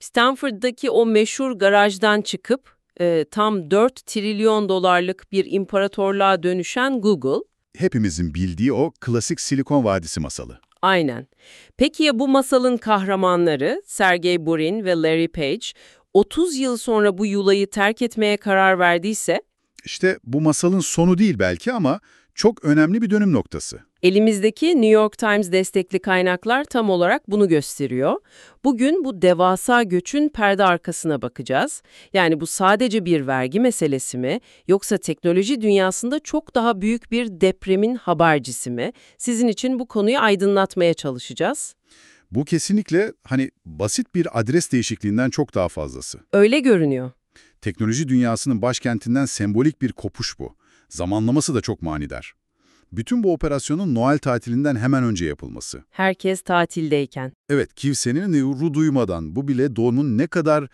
Stanford'daki o meşhur garajdan çıkıp tam 4 trilyon dolarlık bir imparatorluğa dönüşen Google. Hepimizin bildiği o klasik Silikon Vadisi masalı. Aynen. Peki ya bu masalın kahramanları Sergey Brin ve Larry Page 30 yıl sonra bu yulayı terk etmeye karar verdiyse? İşte bu masalın sonu değil belki ama çok önemli bir dönüm noktası. Elimizdeki New York Times destekli kaynaklar tam olarak bunu gösteriyor. Bugün bu devasa göçün perde arkasına bakacağız. Yani bu sadece bir vergi meselesi mi, yoksa teknoloji dünyasında çok daha büyük bir depremin habercisi mi? Sizin için bu konuyu aydınlatmaya çalışacağız. Bu kesinlikle basit bir adres değişikliğinden çok daha fazlası. Öyle görünüyor. Teknoloji dünyasının başkentinden sembolik bir kopuş bu. Zamanlaması da çok manidar. Bütün bu operasyonun Noel tatilinden hemen önce yapılması. Herkes tatildeyken. Evet, kimsenin nuru duymadan bu bile doğunun ne kadar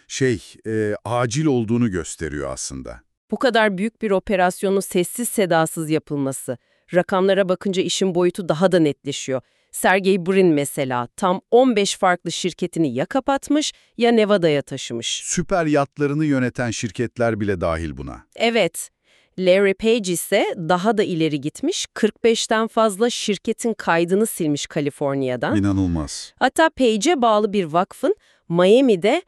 acil olduğunu gösteriyor aslında. Bu kadar büyük bir operasyonun sessiz sedasız yapılması. Rakamlara bakınca işin boyutu daha da netleşiyor. Sergey Brin mesela tam 15 farklı şirketini ya kapatmış ya Nevada'ya taşımış. Süper yatlarını yöneten şirketler bile dahil buna. Evet, Larry Page ise daha da ileri gitmiş, 45'ten fazla şirketin kaydını silmiş Kaliforniya'dan. İnanılmaz. Hatta Page'e bağlı bir vakfın Miami'de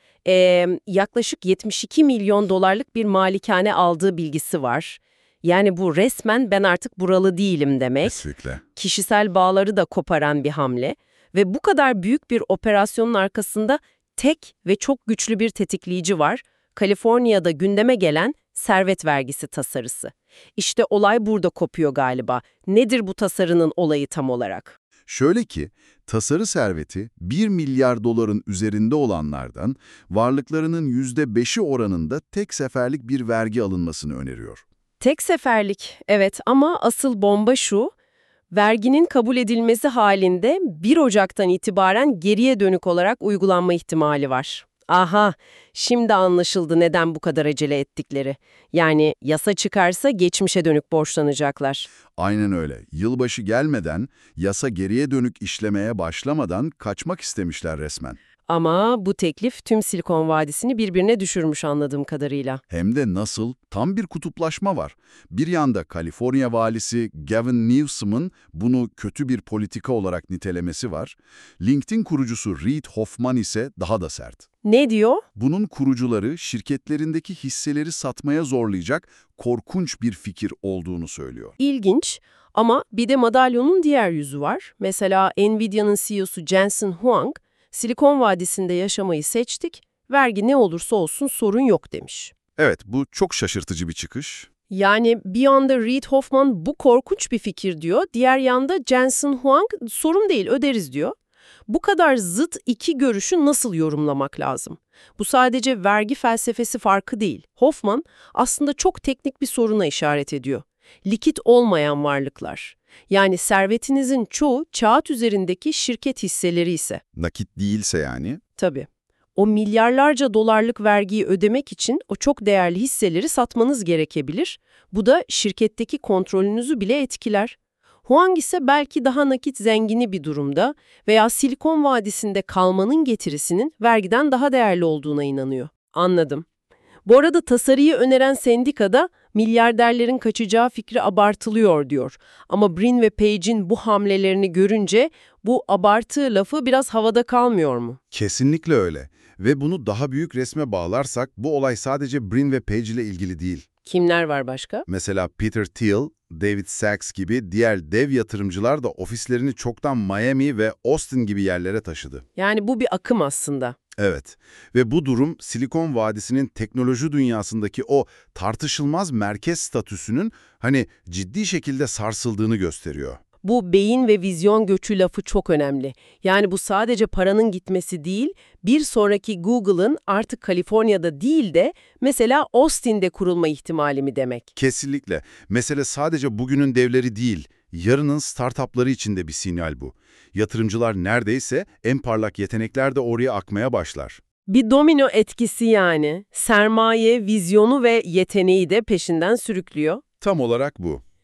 yaklaşık 72 milyon dolarlık bir malikane aldığı bilgisi var. Yani bu resmen ben artık buralı değilim demek. Kesinlikle. Kişisel bağları da koparan bir hamle. Ve bu kadar büyük bir operasyonun arkasında tek ve çok güçlü bir tetikleyici var. Kaliforniya'da gündeme gelen servet vergisi tasarısı. İşte olay burada kopuyor galiba. Nedir bu tasarının olayı tam olarak? Şöyle ki, tasarı serveti 1 milyar doların üzerinde olanlardan varlıklarının %5'i oranında tek seferlik bir vergi alınmasını öneriyor. Tek seferlik, evet, ama asıl bomba şu: verginin kabul edilmesi halinde 1 Ocak'tan itibaren geriye dönük olarak uygulanma ihtimali var. Aha, şimdi anlaşıldı neden bu kadar acele ettikleri. Yani yasa çıkarsa geçmişe dönük borçlanacaklar. Aynen öyle. Yılbaşı gelmeden, yasa geriye dönük işlemeye başlamadan kaçmak istemişler resmen. Ama bu teklif tüm Silikon Vadisi'ni birbirine düşürmüş anladığım kadarıyla. Hem de nasıl? Tam bir kutuplaşma var. Bir yanda Kaliforniya valisi Gavin Newsom'ın bunu kötü bir politika olarak nitelemesi var. LinkedIn kurucusu Reid Hoffman ise daha da sert. Ne diyor? Bunun kurucuları şirketlerindeki hisseleri satmaya zorlayacak korkunç bir fikir olduğunu söylüyor. İlginç, ama bir de madalyonun diğer yüzü var. Mesela Nvidia'nın CEO'su Jensen Huang, Silikon Vadisi'nde yaşamayı seçtik, vergi ne olursa olsun sorun yok demiş. Evet, bu çok şaşırtıcı bir çıkış. Yani bir yanda Reid Hoffman bu korkunç bir fikir diyor, diğer yanda Jensen Huang sorun değil öderiz diyor. Bu kadar zıt iki görüşü nasıl yorumlamak lazım? Bu sadece vergi felsefesi farkı değil. Hoffman aslında çok teknik bir soruna işaret ediyor. Likit olmayan varlıklar. Yani servetinizin çoğu kağıt üzerindeki şirket hisseleri ise. Nakit değilse yani. Tabii. O milyarlarca dolarlık vergiyi ödemek için o çok değerli hisseleri satmanız gerekebilir. Bu da şirketteki kontrolünüzü bile etkiler. Huang ise belki daha nakit zengini bir durumda veya Silikon Vadisi'nde kalmanın getirisinin vergiden daha değerli olduğuna inanıyor. Anladım. Bu arada tasarıyı öneren sendikada milyarderlerin kaçacağı fikri abartılıyor diyor. Ama Brin ve Page'in bu hamlelerini görünce bu abartı lafı biraz havada kalmıyor mu? Kesinlikle öyle. Ve bunu daha büyük resme bağlarsak bu olay sadece Brin ve Page ile ilgili değil. Kimler var başka? Mesela Peter Thiel, David Sachs gibi diğer dev yatırımcılar da ofislerini çoktan Miami ve Austin gibi yerlere taşıdı. Yani bu bir akım aslında. Evet ve bu durum Silikon Vadisi'nin teknoloji dünyasındaki o tartışılmaz merkez statüsünün ciddi şekilde sarsıldığını gösteriyor. Bu beyin ve vizyon göçü lafı çok önemli. Yani bu sadece paranın gitmesi değil, bir sonraki Google'ın artık Kaliforniya'da değil de mesela Austin'de kurulma ihtimali mi demek? Kesinlikle. Mesele sadece bugünün devleri değil, yarının startupları için de bir sinyal bu. Yatırımcılar neredeyse en parlak yetenekler de oraya akmaya başlar. Bir domino etkisi yani. Sermaye, vizyonu ve yeteneği de peşinden sürüklüyor. Tam olarak bu.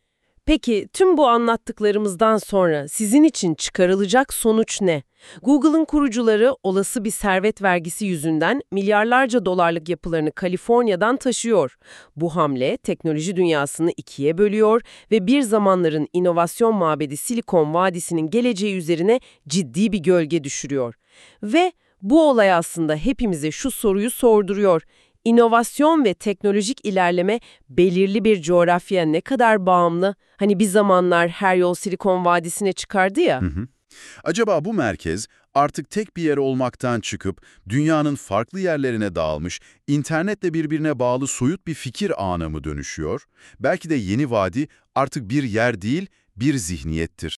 Peki tüm bu anlattıklarımızdan sonra sizin için çıkarılacak sonuç ne? Google'ın kurucuları olası bir servet vergisi yüzünden milyarlarca dolarlık yapılarını Kaliforniya'dan taşıyor. Bu hamle teknoloji dünyasını ikiye bölüyor ve bir zamanların inovasyon mabedi Silikon Vadisi'nin geleceği üzerine ciddi bir gölge düşürüyor. Ve bu olay aslında hepimize şu soruyu sorduruyor. İnovasyon ve teknolojik ilerleme belirli bir coğrafyaya ne kadar bağımlı? Hani bir zamanlar her yol Silikon Vadisi'ne çıkardı ya. Acaba bu merkez artık tek bir yer olmaktan çıkıp dünyanın farklı yerlerine dağılmış, internetle birbirine bağlı soyut bir fikir ağına mı dönüşüyor? Belki de yeni vadi artık bir yer değil, bir zihniyettir.